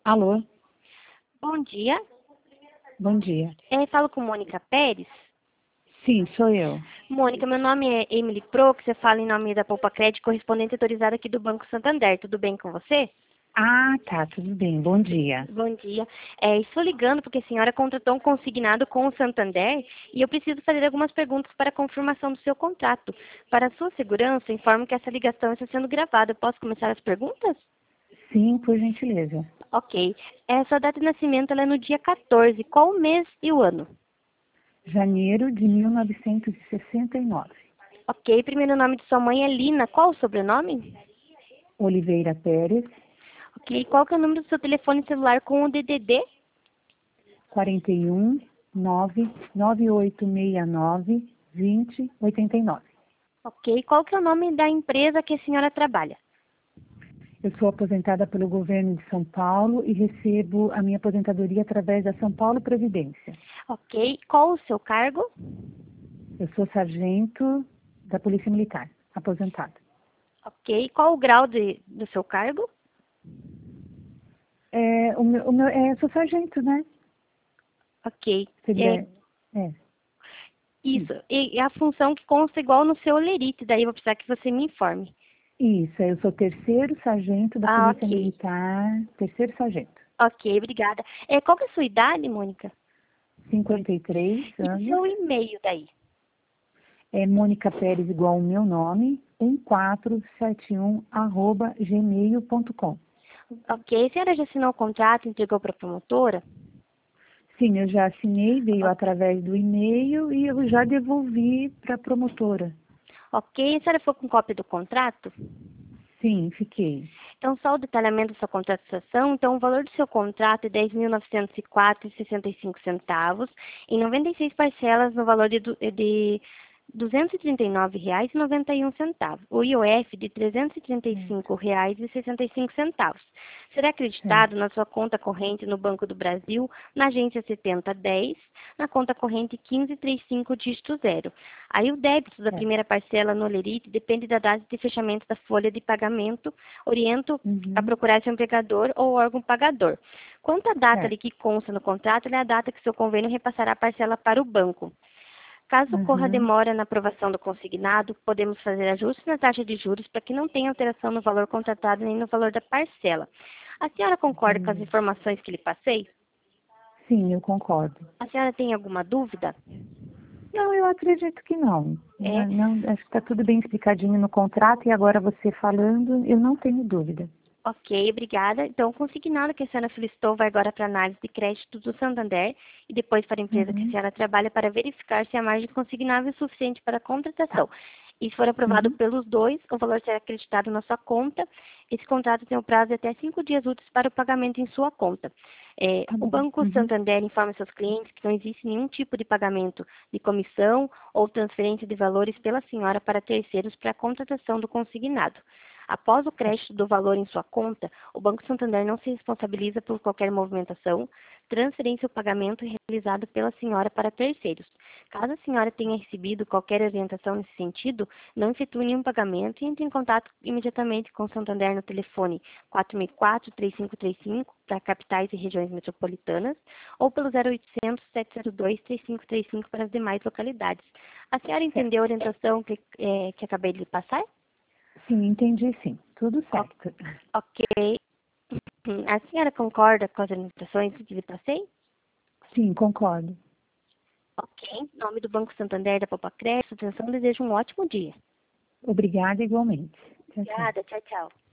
Alô, Bom dia. bom dia. Falo com Mônica Pérez. Sim, sou eu. Mônica, meu nome é Emily Pro, que você fala em nome da Poupa Crédito, correspondente autorizada aqui do Banco Santander. Tudo bem com você? Ah, tá, tudo bem, bom dia. Bom dia. Estou ligando porque a senhora contratou um consignado com o Santander e eu preciso fazer algumas perguntas para a confirmação do seu contrato. Para a sua segurança, informo que essa ligação está sendo gravada. Posso começar as perguntas? Sim, por gentileza. Ok. Sua data de nascimento ela é no dia 14. Qual o mês e o ano? Janeiro de 1969. Ok. Primeiro nome de sua mãe é Lina. Qual o sobrenome? Oliveira Pérez, Ok. Qual que é o número do seu telefone celular com o DDD? 41 99869 2089. Ok. Qual que é o nome da empresa que a senhora trabalha? Eu sou aposentada pelo governo de São Paulo e recebo a minha aposentadoria através da São Paulo Previdência. Ok. Qual o seu cargo? Eu sou sargento da Polícia Militar, aposentada. Ok. Qual o grau do seu cargo? Sou sargento, né? Ok. É, Seria, é. isso. E a função que consta igual no seu olerite, daí eu vou precisar que você me informe. Isso, eu sou terceiro sargento da Ah, Polícia ok. Militar, terceiro sargento. Ok, obrigada. Qual que é a sua idade, Mônica? 53 E o anos. seu e-mail daí? É Mônica Pérez igual o meu nome, 1471@gmail.com. Ok. A senhora já assinou o contrato, entregou para a promotora? Sim, eu já assinei, veio Ok. através do e-mail e eu já devolvi para a promotora. Ok. A senhora foi com cópia do contrato? Sim, fiquei. Então, só o detalhamento da sua contratação. Então, o valor do seu contrato é R$ 10.904,65, em 96 parcelas no valor de R$ 239,91. O IOF de R$ É, 335,65. Será certo, acreditado na sua conta corrente no Banco do Brasil, na agência 7010, na conta corrente 1535 dígito 0. Aí o débito da certo. primeira parcela no Olerite depende da data de fechamento da folha de pagamento. Oriento a Uhum, procurar seu empregador ou órgão pagador. Quanto à data ali certo. que consta no contrato, ela é a data que seu convênio repassará a parcela para o banco. Caso ocorra Uhum, demora na aprovação do consignado, podemos fazer ajustes na taxa de juros para que não tenha alteração no valor contratado nem no valor da parcela. A senhora concorda com as entendi. informações que lhe passei? Sim, eu concordo. A senhora tem alguma dúvida? Não, eu acredito que não. É, Não, acho que está tudo bem explicadinho no contrato e agora você falando, eu não tenho dúvida. ok, obrigada. Então, o consignado que a senhora solicitou vai agora para a análise de crédito do Santander e depois para a empresa que a Uhum, senhora trabalha para verificar se a margem consignável é suficiente para a tá. contratação. E se for aprovado Uhum, pelos dois, o valor será acreditado na sua conta. Esse contrato tem o prazo de até 5 dias úteis para o pagamento em sua conta. tá O bom. Banco Uhum, Santander informa seus clientes que não existe nenhum tipo de pagamento de comissão ou transferência de valores pela senhora para terceiros para a contratação do consignado. Após o certo, crédito do valor em sua conta, o Banco Santander não se responsabiliza por qualquer movimentação, transferência ou pagamento realizado pela senhora para terceiros. Caso a senhora tenha recebido qualquer orientação nesse sentido, não efetue nenhum pagamento e entre em contato imediatamente com o Santander no telefone 464-3535 para capitais e regiões metropolitanas ou pelo 0800-702-3535 para as demais localidades. A senhora entendeu a certo. orientação que acabei de lhe passar? Sim, entendi sim. Tudo O- certo. Ok. A senhora concorda com as orientações que lhe passei? Sim, concordo. Ok. Em nome do Banco Santander da Poupa Crédito, atenção, desejo um ótimo dia. Obrigada igualmente. Tchau, tchau. Obrigada. Tchau, tchau.